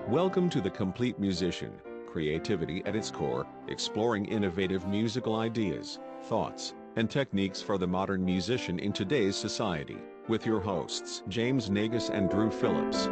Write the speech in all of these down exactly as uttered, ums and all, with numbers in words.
Welcome to The Complete Musician, creativity at its core, exploring innovative musical ideas, thoughts, and techniques for the modern musician in today's society, with your hosts James Nagus and Drew Phillips.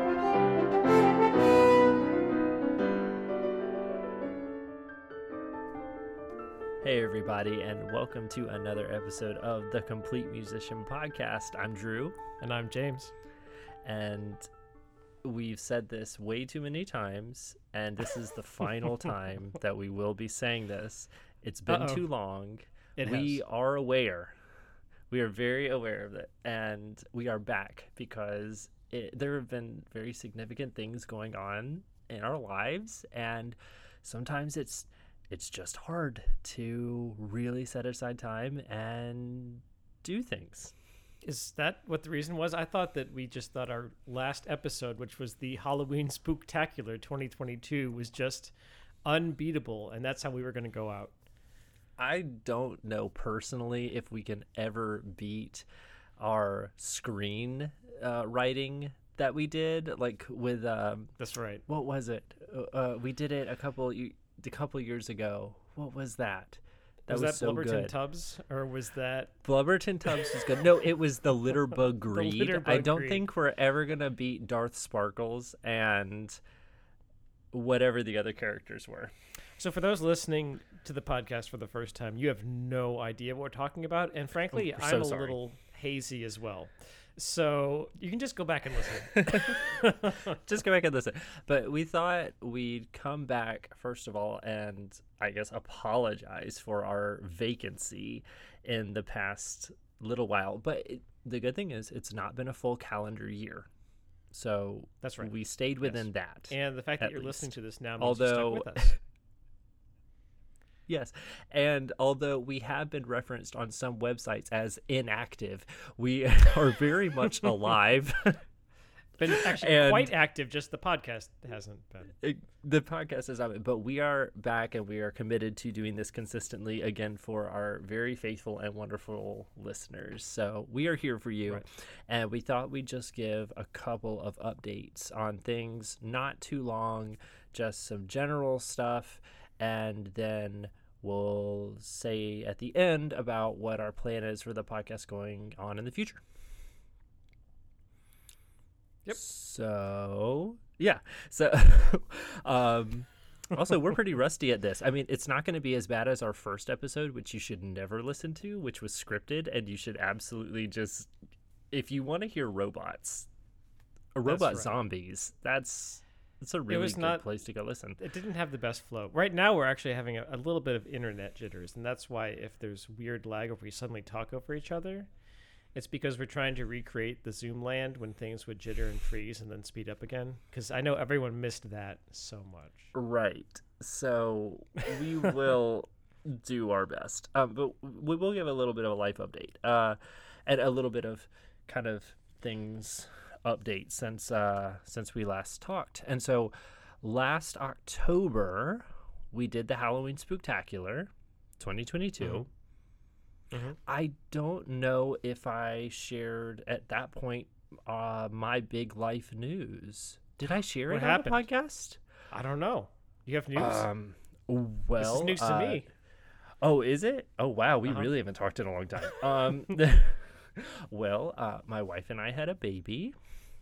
Hey everybody, and welcome to another episode of The Complete Musician Podcast. I'm Drew. And I'm James. And we've said this way too many times, and this is the final time that we will be saying this. It's been Uh-oh. too long. It we has. are aware. We are very aware of it, and we are back because it, there have been very significant things going on in our lives, and sometimes it's it's just hard to really set aside time and do things. Is that what the reason was? I thought that we just thought our last episode, which was the Halloween Spooktacular twenty twenty-two, was just unbeatable, and that's how we were going to go out. I don't know personally if we can ever beat our screen uh, writing that we did, like with um, That's right. what was it? Uh, we did it a couple a couple years ago. What was that? That was, was, that so Blubberton good. Tubbs, or was that... Blubberton Tubbs was good. No, it was the Litterbug Greed. Litterbug I don't Greed. think we're ever gonna beat Darth Sparkles and whatever the other characters were. So for those listening to the podcast for the first time, you have no idea what we're talking about, and frankly, Oh, so I'm a sorry. little hazy as well. So you can just go back and listen. Just go back and listen. But we thought we'd come back, first of all, and I guess apologize for our vacancy in the past little while. But it, the good thing is it's not been a full calendar year. So That's right. we stayed within Yes. that. And the fact that At you're least. listening to this now means Although- you stuck with us. Yes. And although we have been referenced on some websites as inactive, we are very much alive. Been actually And- quite active, just the podcast hasn't been. It, the podcast is on, but we are back and we are committed to doing this consistently again for our very faithful and wonderful listeners. So we are here for you. Right. And we thought we'd just give a couple of updates on things, not too long, just some general stuff. And then we'll say at the end about what our plan is for the podcast going on in the future. Yep. So, yeah. So, um, also, we're pretty rusty at this. I mean, it's not going to be as bad as our first episode, which you should never listen to, which was scripted, and you should absolutely just, if you want to hear robots, or That's robot right. zombies, that's that's a really was good not- place to go listen. It didn't have the best flow. Right now, we're actually having a, a little bit of internet jitters, and that's why if there's weird lag or if we suddenly talk over each other, it's because we're trying to recreate the Zoom land when things would jitter and freeze and then speed up again. Because I know everyone missed that so much. Right. So we will do our best. Um, but we will give a little bit of a life update uh, and a little bit of kind of things update since uh, since we last talked. And so last October, we did the Halloween Spooktacular twenty twenty-two. Mhm. I don't know if I shared at that point uh, my big life news. Did I share What it happened? on the podcast? I don't know. You have news? Um, well, this is news uh, to me. Oh, is it? Oh, wow. We Uh-huh. really haven't talked in a long time. Um, well, uh, my wife and I had a baby,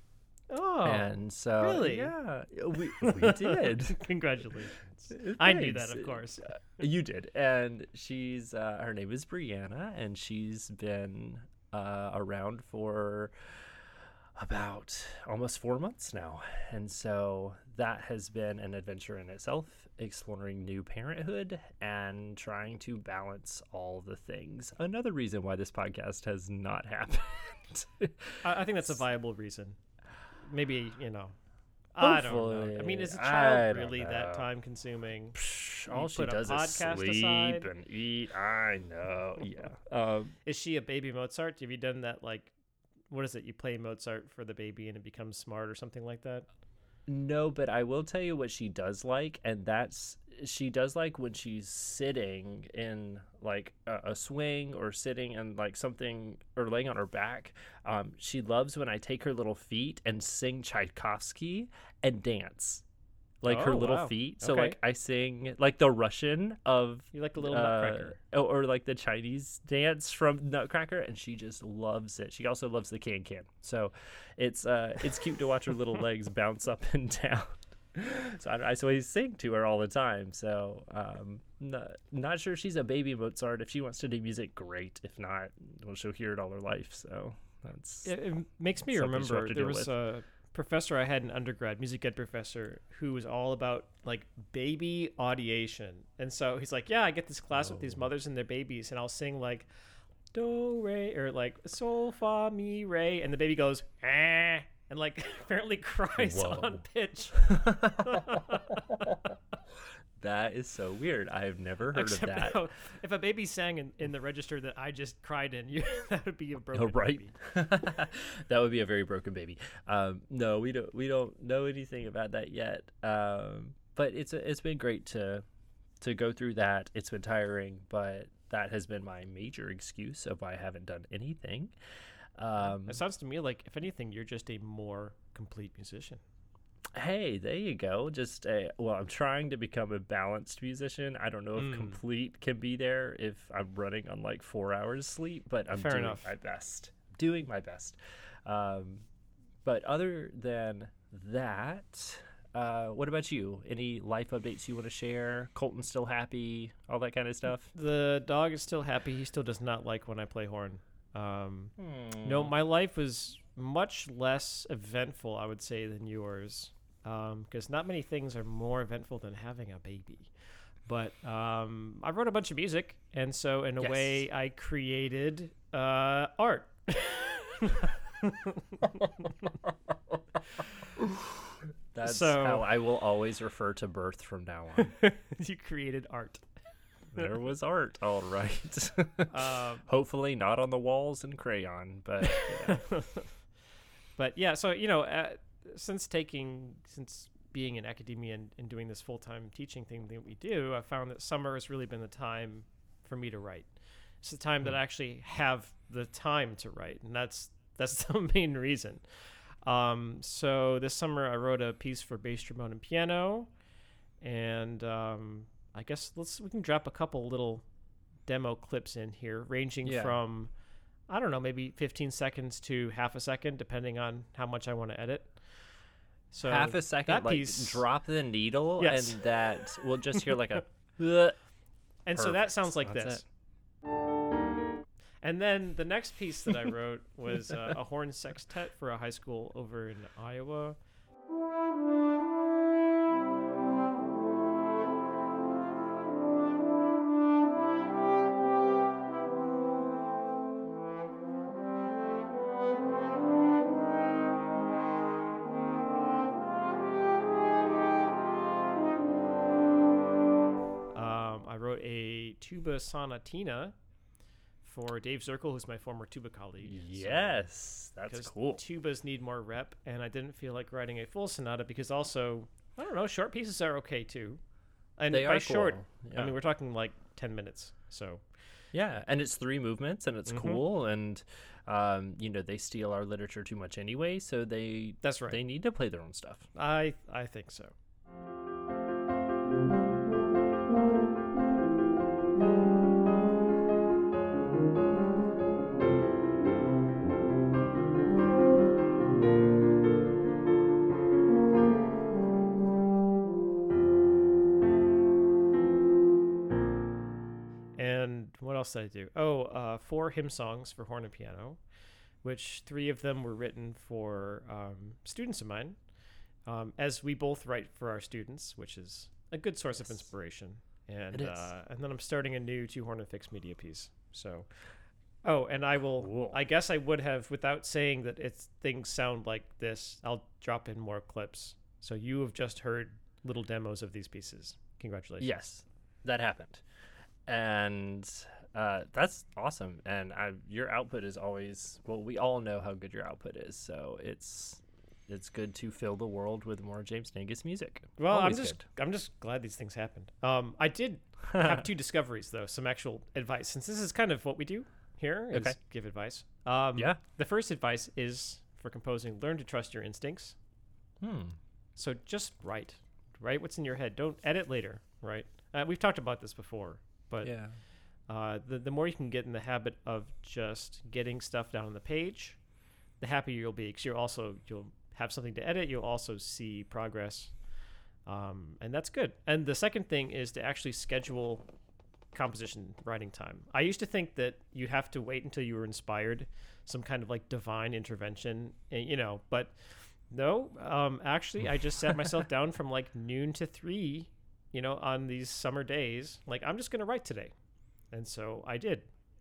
Oh, and so really? yeah, we we did. congratulations. I knew that, Thanks. of course. You did, and she's uh, her name is Brianna, and she's been uh, around for about almost four months now, and so that has been an adventure in itself, exploring new parenthood and trying to balance all the things. Another reason why this podcast has not happened. I, I think that's a viable reason. Maybe, you know. I don't know. I mean, is a Hopefully. I child don't really know. that time consuming? Psh, You all she put a does is podcast sleep aside? and eat. I know. Yeah. Um, Is she a baby Mozart? Have you done that, like, what is it? You play Mozart for the baby and it becomes smart or something like that? No, but I will tell you what she does like, and that's she does like when she's sitting in like a, a swing or sitting in like something or laying on her back. Um, she loves when I take her little feet and sing Tchaikovsky and dance. Like her Oh, little wow. feet. So Okay. like I sing like the Russian of You like a little uh, nutcracker. or, or like the Chinese dance from Nutcracker, and she just loves it. She also loves the can can. So it's uh it's cute to watch her little legs bounce up and down. So I, I so I sing to her all the time. So um not, not sure she's a baby Mozart. If she wants to do music, great. If not, well, she'll hear it all her life. So that's It, it makes me something she'll have remember to there deal was with. a professor I had in undergrad, music ed professor, who was all about like baby audiation. And so he's like, yeah, I get this class with these Oh. mothers and their babies, and I'll sing like do re or like sol fa mi re, and the baby goes ah, and like apparently cries Whoa. on pitch. That is so weird. I have never heard Except of that. now, if a baby sang in, in the register that I just cried in, you that would be a broken Oh, right. baby. That would be a very broken baby. Um, no, we don't. We don't know anything about that yet. Um, but it's a, it's been great to to go through that. It's been tiring, but that has been my major excuse of why I haven't done anything. Um, It sounds to me like, if anything, you're just a more complete musician. hey, there you go. Just a, well, I'm trying to become a balanced musician. I don't know if Mm. complete can be there if I'm running on like four hours sleep, but I'm Fair doing enough. my best. Doing my best. Um, but other than that, uh, what about you? Any life updates you want to share? Colton's still happy? All that kind of stuff? The dog is still happy. He still does not like when I play horn. Um, No, my life was much less eventful, I would say, than yours. Because not many things are more eventful than having a baby. But um, I wrote a bunch of music, and so in a Yes. way, I created uh, art. That's so- how I will always refer to birth from now on. You created art. There was art, all right. Um, Hopefully not on the walls in crayon, but yeah. but yeah, so you know, uh, since taking since being in academia and, and doing this full time teaching thing that we do, I found that summer has really been the time for me to write. It's the time that I actually have the time to write, and that's that's the main reason. Um, so this summer I wrote a piece for bass, trombone, and piano, and um, I guess let's we can drop a couple little demo clips in here, ranging Yeah. from I don't know, maybe fifteen seconds to half a second, depending on how much I want to edit. So half a second, that like piece, drop the needle, Yes. and that we'll just hear like a. "Ugh." and so that Perfect. sounds like That's this. it. And then the next piece that I wrote was uh, a horn sextet for a high school over in Iowa. Um, I wrote a tuba sonatina for Dave Zirkle, who's my former tuba colleague. So- Yes, that's 'cause cool. Tubas need more rep, and I didn't feel like writing a full sonata because also, I don't know, short pieces are okay too. And They by are short, cool, I yeah. mean we're talking like ten minutes. So Yeah, and it's three movements, and it's Mhm. cool, and um, you know they steal our literature too much anyway, so they that's right. they need to play their own stuff. I I think so. And what else did I do? Oh, uh, four hymn songs for horn and piano, which three of them were written for um, students of mine, um, as we both write for our students, which is a good source of Yes. inspiration. And It is. uh, and then I'm starting a new two horn and fixed media piece. So, oh, and I will. Cool. I guess I would have, without saying that it's things sound like this. I'll drop in more clips. So you have just heard little demos of these pieces. Congratulations. Yes, that happened, and uh, that's awesome. And I, your output is always well. We all know how good your output is, so it's it's good to fill the world with more James Nagus music. Well, Always I'm just good. I'm just glad these things happened. Um, I did have two discoveries though, some actual advice, since this is kind of what we do here is Okay. give advice. Um, Yeah. The first advice is for composing: learn to trust your instincts. Hmm. So just write, write what's in your head. Don't edit later. Right? Uh, we've talked about this before, but Yeah. uh, the the more you can get in the habit of just getting stuff down on the page, the happier you'll be. Because you'll also you'll have something to edit. You'll also see progress, um, and that's good. And the second thing is to actually schedule composition writing time. I used to think that you have to wait until you were inspired, some kind of like divine intervention, eh, you know. But no, um, actually, I just sat myself down from like noon to three, you know, on these summer days. Like, I'm just going to write today. And so I did.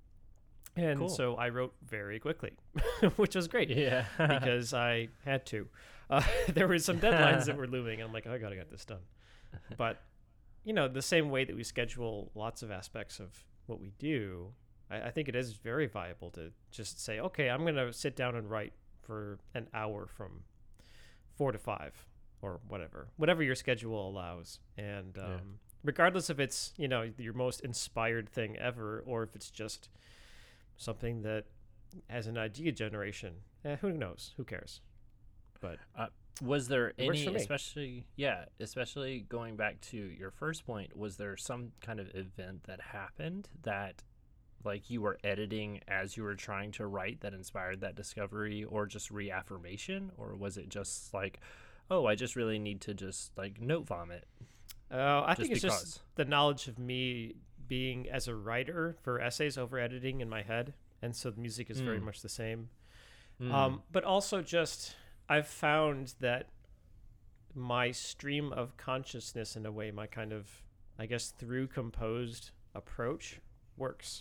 And Cool. so I wrote very quickly, which was great Yeah. because I had to. Uh, there were some deadlines that were looming, and I'm like, oh, I got to get this done. But, you know, the same way that we schedule lots of aspects of what we do, I, I think it is very viable to just say, okay, I'm going to sit down and write for an hour from four to five or whatever, whatever your schedule allows. And um, Yeah. regardless if it's, you know, your most inspired thing ever, or if it's just something that has an idea generation, eh, who knows? Who cares? But Was there It works any, for me. especially, yeah, especially going back to your first point, was there some kind of event that happened that, like, you were editing as you were trying to write that inspired that discovery, or just reaffirmation? Or was it just like, oh, I just really need to just, like, note vomit? uh, I Just think it's because. just the knowledge of me being as a writer for essays over editing in my head. And so the music is very Mm. much the same. Mm. Um, but also just I've found that my stream of consciousness, in a way, my kind of, I guess, through composed approach works.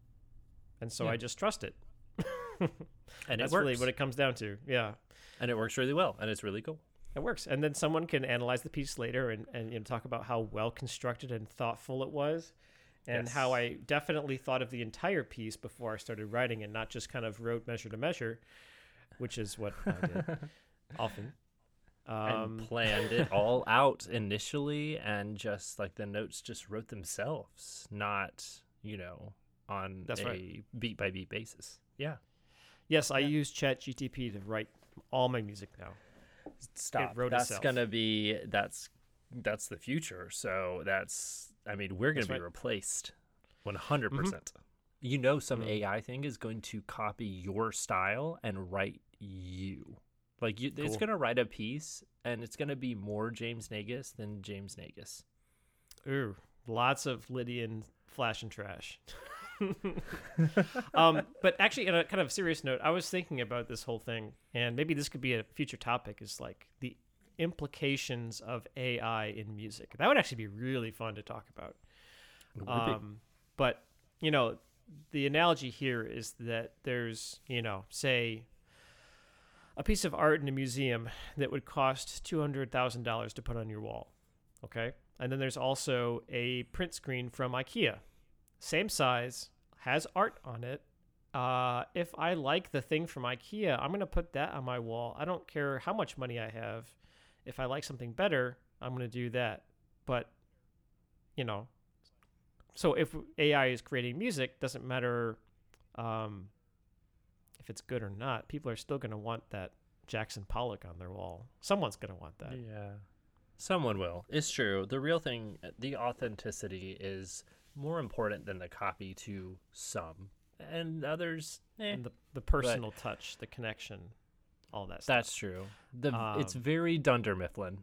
And so Yeah. I just trust it. and That's it works. really what it comes down to. Yeah, and it works really well, and it's really cool. it works. And then someone can analyze the piece later and, and you know, talk about how well constructed and thoughtful it was. And Yes. how I definitely thought of the entire piece before I started writing, and not just kind of wrote measure to measure, which is what I did often. Um, and planned it all out initially, and just like the notes just wrote themselves, not, you know, on That's a right. beat by beat basis. Yeah. yes, I Yeah. use ChatGPT to write all my music now. Stop. wrote That's itself. gonna be that's that's the future. So that's I mean, we're gonna That's be right. replaced one hundred percent. You know, some A I thing is going to copy your style and write you. Like you, it's Cool. gonna write a piece, and it's gonna be more James Nagus than James Nagus. Ooh, lots of Lydian flash and trash. um, but actually, on a kind of serious note, I was thinking about this whole thing, and maybe this could be a future topic, is like the implications of A I in music. That would actually be really fun to talk about. Would be. Um, but, you know, the analogy here is that there's, you know, say a piece of art in a museum that would cost two hundred thousand dollars to put on your wall. Okay. And then there's also a print screen from IKEA. Same size, has art on it. Uh, if I like the thing from IKEA, I'm going to put that on my wall. I don't care how much money I have. If I like something better, I'm going to do that. But, you know, so if A I is creating music, doesn't matter um, if it's good or not, people are still going to want that Jackson Pollock on their wall. Someone's going to want that. Yeah. Someone will. It's true. The real thing, the authenticity is more important than the copy to some. And others, eh, And the, the personal touch, the connection, all that stuff. that's true. The It's Um, very Dunder Mifflin.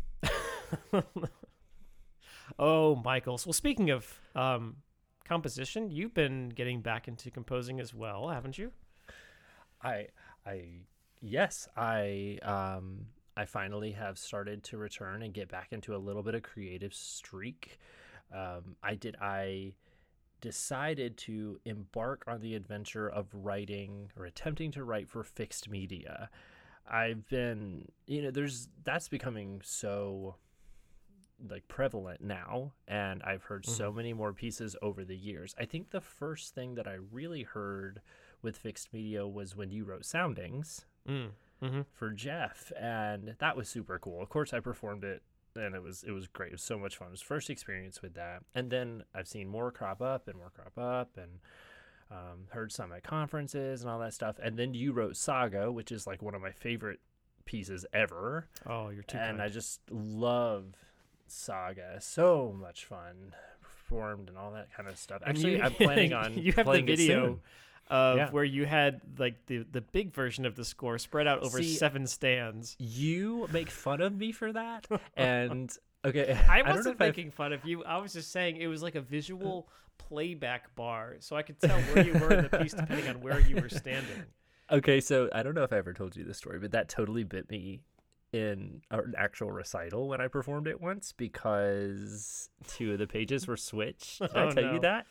Oh, Michaels. Well, speaking of um, composition, you've been getting back into composing as well, haven't you? I, I, yes, I, um, I finally have started to return and get back into a little bit of creative streak. Um, I did, I decided to embark on the adventure of writing or attempting to write for Fixed Media. I've been, you know, there's, that's becoming so like prevalent now, and I've heard so many more pieces over the years. I think the first thing that I really heard with Fixed Media was when you wrote Soundings. Mm. Mhm. for Jeff, and that was super cool. Of course, I performed it, and it was it was great. It was so much fun. It was first experience with that, and then I've seen more crop up and more crop up, and um, heard some at conferences and all that stuff. And then you wrote Saga, which is like one of my favorite pieces ever, Oh, you're too and kind. I just love Saga. So much fun, performed and all that kind of stuff. And Actually, you- I'm planning on you have the playing it video soon. of Yeah. where you had like the the big version of the score spread out over See, seven stands. You make fun of me for that, and okay, I don't know wasn't if I've- making fun of you. I was just saying it was like a visual playback bar, so I could tell where you were in the piece depending on where you were standing. Okay, so I don't know if I ever told you this story, but that totally bit me in an actual recital when I performed it once because two of the pages were switched. Did I Oh, tell no. you that?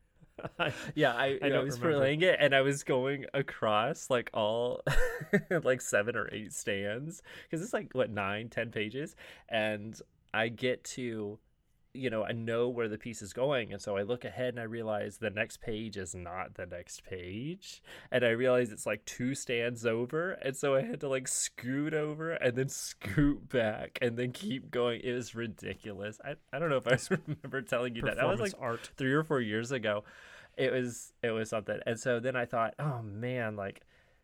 I, Yeah, I, I I, don't was remember. playing it and I was going across like all like seven or eight stands because it's like what nine, ten pages, and I get to, you know, I know where the piece is going, and so I look ahead and I realize the next page is not the next page, and I realize it's like two stands over, and so I had to like scoot over and then scoot back and then keep going. It was ridiculous. I, I don't know if I remember telling you that. That was performance like art. three or four years ago. It was it was something, and so then I thought, oh man, like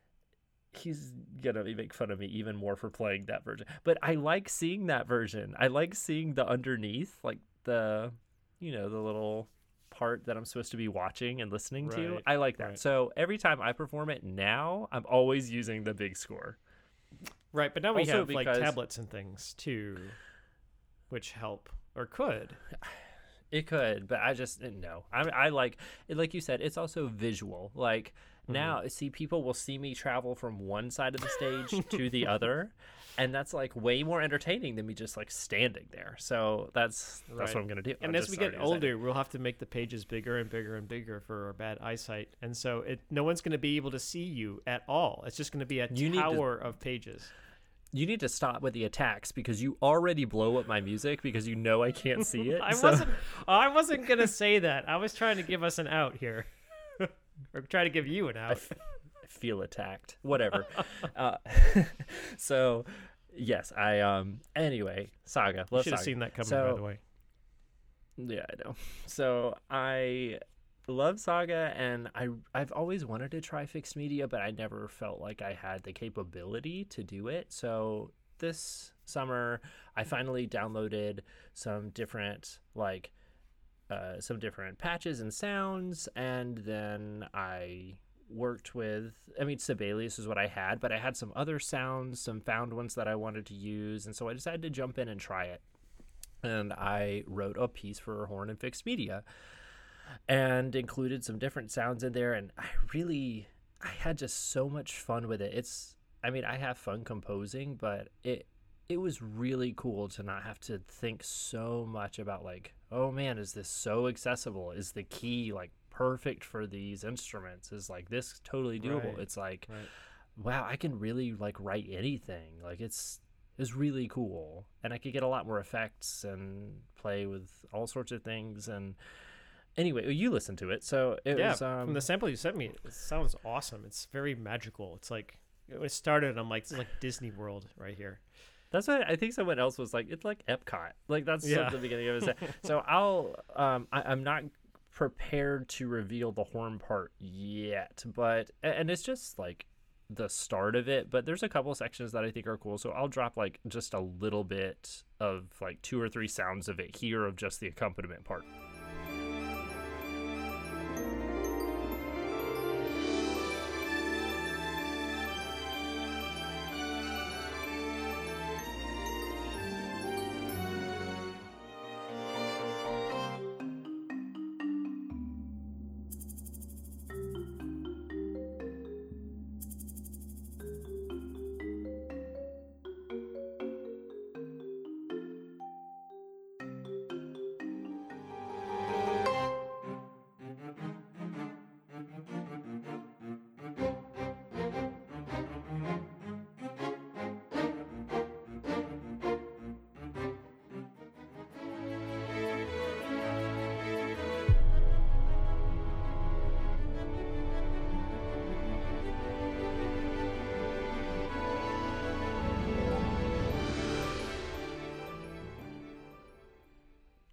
he's gonna make fun of me even more for playing that version. But I like seeing that version. I like seeing the underneath, like the, you know, the little part that I'm supposed to be watching and listening to. Right, I like that. right. So every time I perform it now, I'm always using the big score. Right, but now we Also have like because- tablets and things too, which help or could. It could, but I just no. I I like like you said. It's also visual. Like now, see, people will see me travel from one side of the stage to the other, and that's like way more entertaining than me just like standing there. So that's that's Right. what I'm gonna do. And I'm as just we get already decided. older, we'll have to make the pages bigger and bigger and bigger for our bad eyesight, and so it no one's going to be able to see you at all. It's just going to be a You need to- tower of pages. you need to stop with the attacks because you already blow up my music because you know I can't see it. I so- wasn't. I wasn't going to say that. I was trying to give us an out here, or try to give you an out. I feel attacked. Whatever. uh, so, yes, I um. Anyway, Saga. You Love should have Saga. seen that coming, by So- the way. Yeah, I know. So I love Saga, and I I've always wanted to try fixed media, but I never felt like I had the capability to do it. So this summer, I finally downloaded some different like uh, some different patches and sounds, and then I worked with. I mean, Sibelius is what I had, but I had some other sounds, some found ones that I wanted to use, and so I decided to jump in and try it. And I wrote a piece for Horn and Fixed Media and included some different sounds in there. And I really, I had just so much fun with it. It's, I mean, I have fun composing, but it, it was really cool to not have to think so much about like, oh man, is this so accessible? Is the key like perfect for these instruments? Is like this totally doable? Right, It's like, Right. wow, I can really like write anything. Like it's it's really cool, and I could get a lot more effects and play with all sorts of things. And anyway, you listened to it, so it Yeah, was um from the sample you sent me, it sounds awesome. It's very magical. It's like when it started, I'm like, this is like Disney World right here. that's what I think. Someone else was like, it's like Epcot. Like that's Yeah. what the beginning of it. said. So I'll um I, I'm not prepared to reveal the horn part yet, but and it's just like the start of it, but there's a couple sections that I think are cool, so I'll drop like just a little bit of like two or three sounds of it here of just the accompaniment part.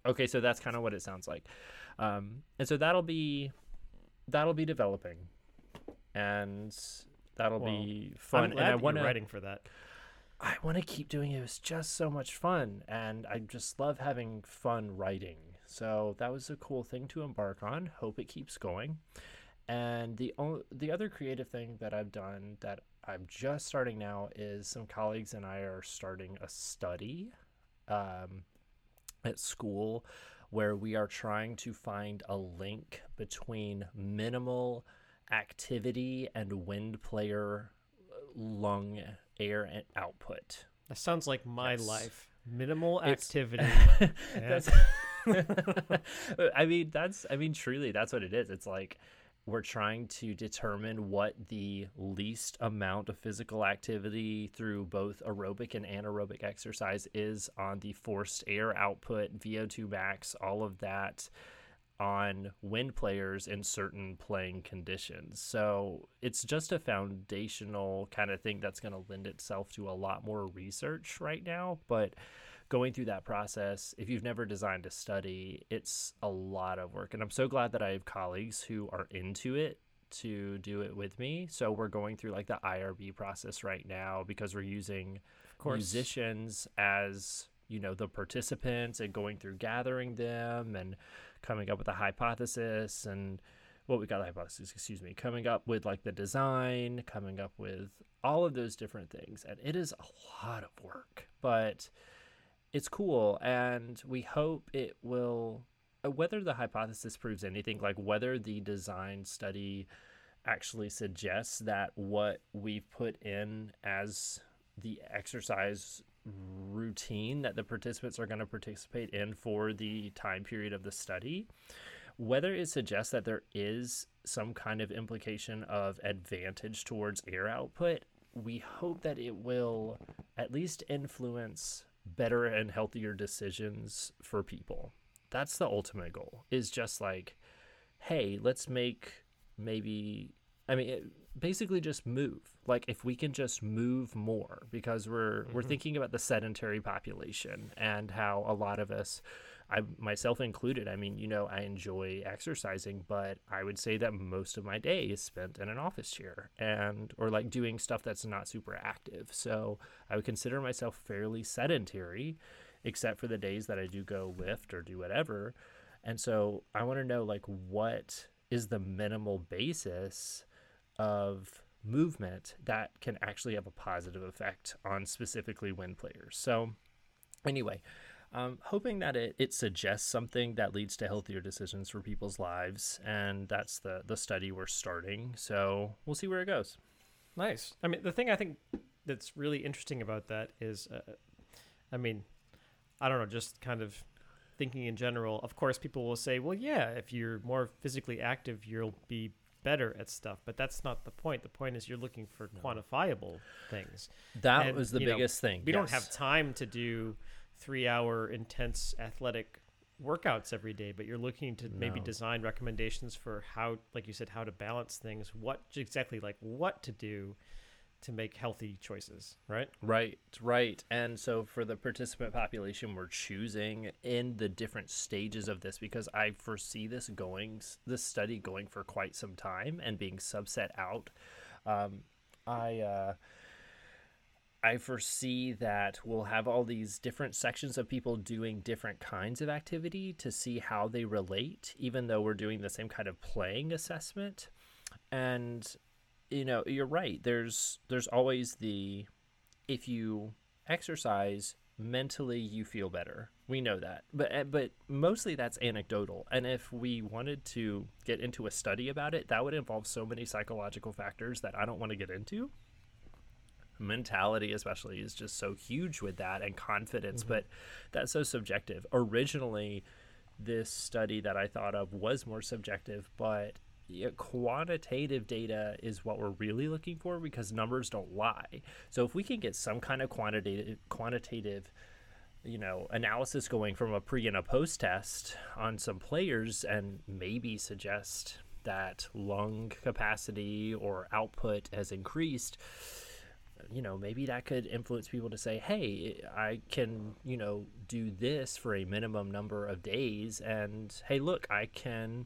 Okay, so that's kind of what it sounds like. Um, and so that'll be that'll be developing, and that'll Well, be fun. I'm glad and I that want you're to writing for that. I want to keep doing it. It was just so much fun, and I just love having fun writing. So that was a cool thing to embark on. Hope it keeps going. And the o- the other creative thing that I've done that I'm just starting now is some colleagues and I are starting a study um, at school where we are trying to find a link between minimal activity and wind player lung air and output. That sounds like my Yes. life. Minimal It's- activity. That's I mean that's I mean truly that's what it is. It's like we're trying to determine what the least amount of physical activity through both aerobic and anaerobic exercise is on the forced air output, V O two max, all of that on wind players in certain playing conditions. So it's just a foundational kind of thing that's going to lend itself to a lot more research right now. But going through that process, if you've never designed a study, it's a lot of work. And I'm so glad that I have colleagues who are into it to do it with me. So we're going through like the I R B process right now because we're using Of course. musicians as, you know, the participants and going through gathering them and coming up with a hypothesis and well, we got the hypothesis, excuse me, coming up with like the design, coming up with all of those different things. And it is a lot of work, but it's cool. And we hope it will, whether the hypothesis proves anything, like whether the design study actually suggests that what we've put in as the exercise routine that the participants are going to participate in for the time period of the study, whether it suggests that there is some kind of implication of advantage towards air output, we hope that it will at least influence better and healthier decisions for people. That's the ultimate goal, is just like, hey, let's make maybe, I mean, it, basically just move. Like if we can just move more, because we're mm-hmm. we're thinking about the sedentary population and how a lot of us, I myself included, I mean, you know, I enjoy exercising, but I would say that most of my day is spent in an office chair and or like doing stuff that's not super active. So I would consider myself fairly sedentary, except for the days that I do go lift or do whatever. And so I want to know like what is the minimal basis of movement that can actually have a positive effect on specifically wind players. So anyway, um, hoping that it, it suggests something that leads to healthier decisions for people's lives. And that's the, the study we're starting. So we'll see where it goes. Nice. I mean, the thing I think that's really interesting about that is, uh, I mean, I don't know, just kind of thinking in general, of course, people will say, well, yeah, if you're more physically active, you'll be better at stuff, but that's not the point. The point is you're looking for no. quantifiable things. That and, was the biggest know, thing. We yes. don't have time to do three hour intense athletic workouts every day, but you're looking to no. maybe design recommendations for how, like you said, how to balance things, what exactly like what to do to make healthy choices, right? Right, right. And so for the participant population, we're choosing in the different stages of this because I foresee this going, this study going for quite some time and being subset out. Um, I, uh, I foresee that we'll have all these different sections of people doing different kinds of activity to see how they relate, even though we're doing the same kind of playing assessment. And you know, you're right. There's there's always the, if you exercise mentally, you feel better. We know that, but but mostly that's anecdotal. And if we wanted to get into a study about it, that would involve so many psychological factors that I don't want to get into. Mentality, especially, is just so huge with that, and confidence. Mm-hmm. But that's so subjective. Originally, this study that I thought of was more subjective, but yeah, quantitative data is what we're really looking for because numbers don't lie. So if we can get some kind of quantitative quantitative you know analysis going from a pre and a post test on some players and maybe suggest that lung capacity or output has increased, you know, maybe that could influence people to say, hey, I can, you know, do this for a minimum number of days. And hey, look, I can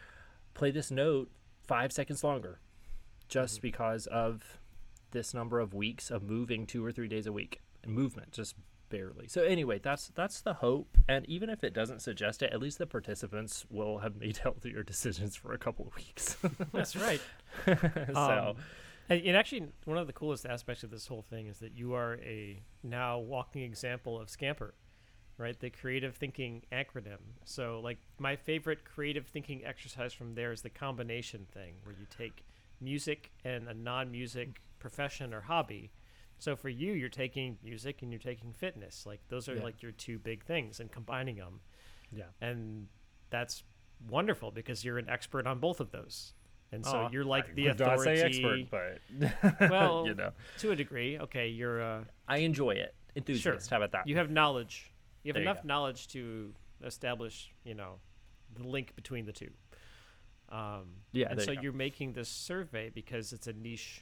play this note five seconds longer just mm-hmm. because of this number of weeks of moving two or three days a week and movement, just barely. So anyway, that's that's the hope. And even if it doesn't suggest it, at least the participants will have made healthier decisions for a couple of weeks. That's right. so um, and, and actually, one of the coolest aspects of this whole thing is that you are a now walking example of Scamper, right? The creative thinking acronym. So like my favorite creative thinking exercise from there is the combination thing, where you take music and a non-music profession or hobby. So for you, you're taking music and you're taking fitness. Like those are Yeah. like your two big things, and combining them. yeah. And that's wonderful because you're an expert on both of those. And so Aw, you're like I the would not authority. say expert, but Well, you know, to a degree. Okay, you're uh, I enjoy it. Enthusiast. How about that? you have knowledge. You have There you enough go. knowledge to establish, you know, the link between the two. Um, Yeah, and there so you go. you're making this survey because it's a niche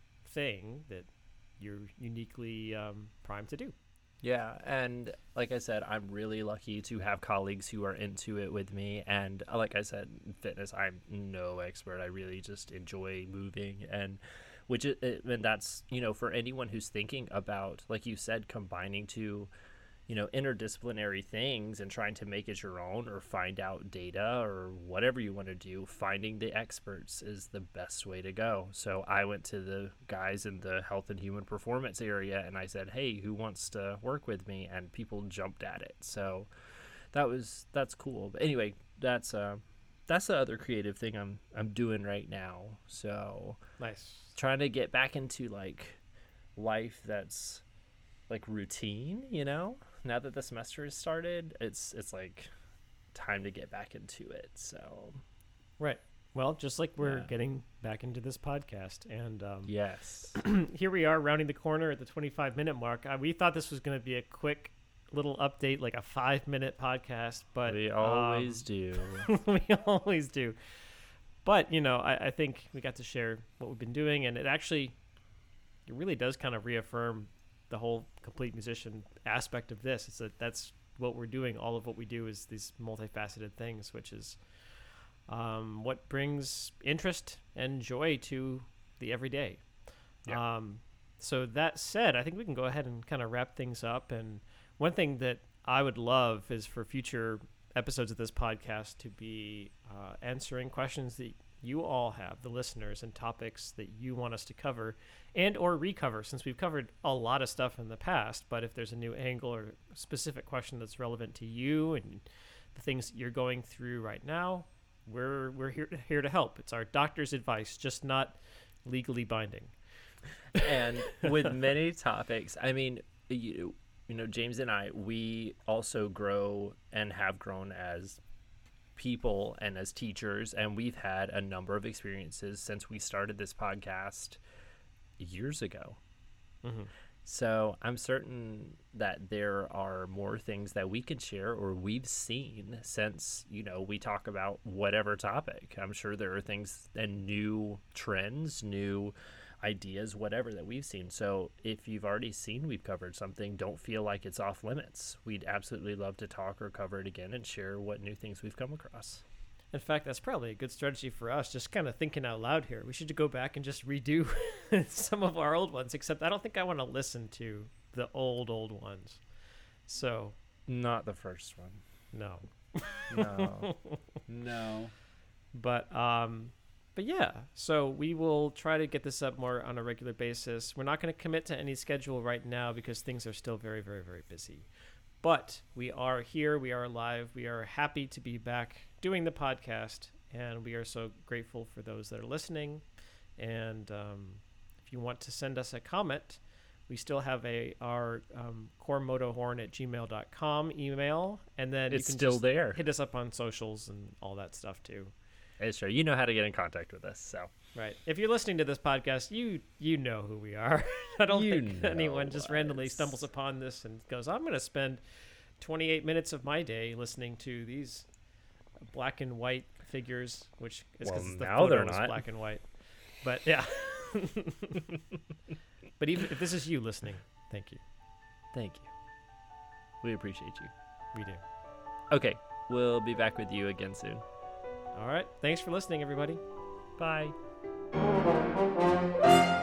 thing that you're uniquely um, primed to do. Yeah, and like I said, I'm really lucky to have colleagues who are into it with me. And uh, like I said, fitness, I'm no expert. I really just enjoy moving, and which is, it, and that's, you know, for anyone who's thinking about, like you said, combining two, you know, interdisciplinary things and trying to make it your own or find out data or whatever you want to do, finding the experts is the best way to go. So I went to the guys in the health and human performance area and I said, hey, who wants to work with me? And people jumped at it. So that was, that's cool. But anyway, that's, uh, that's the other creative thing I'm, I'm doing right now. So Nice. trying to get back into like life that's like routine, you know, now that the semester has started, it's it's like time to get back into it. So Right. Well, just like we're Yeah. getting back into this podcast, and um, yes. here we are rounding the corner at the twenty-five minute mark. Uh, we thought this was going to be a quick little update, like a five minute podcast, but We always um, do. we always do. But, you know, I, I think we got to share what we've been doing, and it actually, it really does kind of reaffirm the whole complete musician aspect of this. It's that that's what we're doing. All of what we do is these multifaceted things, which is um, what brings interest and joy to the everyday. Yeah. Um, so that said, I think we can go ahead and kind of wrap things up. And one thing that I would love is for future episodes of this podcast to be uh, answering questions that you all have, the listeners, and topics that you want us to cover and or recover, since we've covered a lot of stuff in the past. But if there's a new angle or specific question that's relevant to you and the things that you're going through right now, we're we're here to, here to help. It's our doctor's advice, just not legally binding. And with many topics, I mean, you, you know, James and I, we also grow and have grown as people and as teachers, and we've had a number of experiences since we started this podcast years ago. Mm-hmm. So I'm certain that there are more things that we can share or we've seen since, you know, we talk about whatever topic. I'm sure there are things and new trends, new ideas, whatever that we've seen. So if you've already seen we've covered something, don't feel like it's off limits. We'd absolutely love to talk or cover it again and share what new things we've come across. In fact, that's probably a good strategy for us, just kind of thinking out loud here. We should go back and just redo some of our old ones, except I don't think I want to listen to the old, old ones. So, Not the first one. no. No. No. But, um, but yeah, so we will try to get this up more on a regular basis. We're not going to commit to any schedule right now because things are still very, very, very busy. But we are here. We are live. We are happy to be back doing the podcast, and we are so grateful for those that are listening. And um, if you want to send us a comment, we still have a our um, coremotohorn at gmail dot com email, and then It's you can still just there. hit us up on socials and all that stuff too. It's true. You know how to get in contact with us. So Right. If you're listening to this podcast, you you know who we are. I don't You think know anyone just randomly us. stumbles upon this and goes, I'm going to spend twenty-eight minutes of my day listening to these black and white figures, which is because Well, the now photo they're is not. black and white. But yeah. But even if this is you listening, thank you. Thank you. We appreciate you. We do. Okay, we'll be back with you again soon. All right. Thanks for listening, everybody. Bye.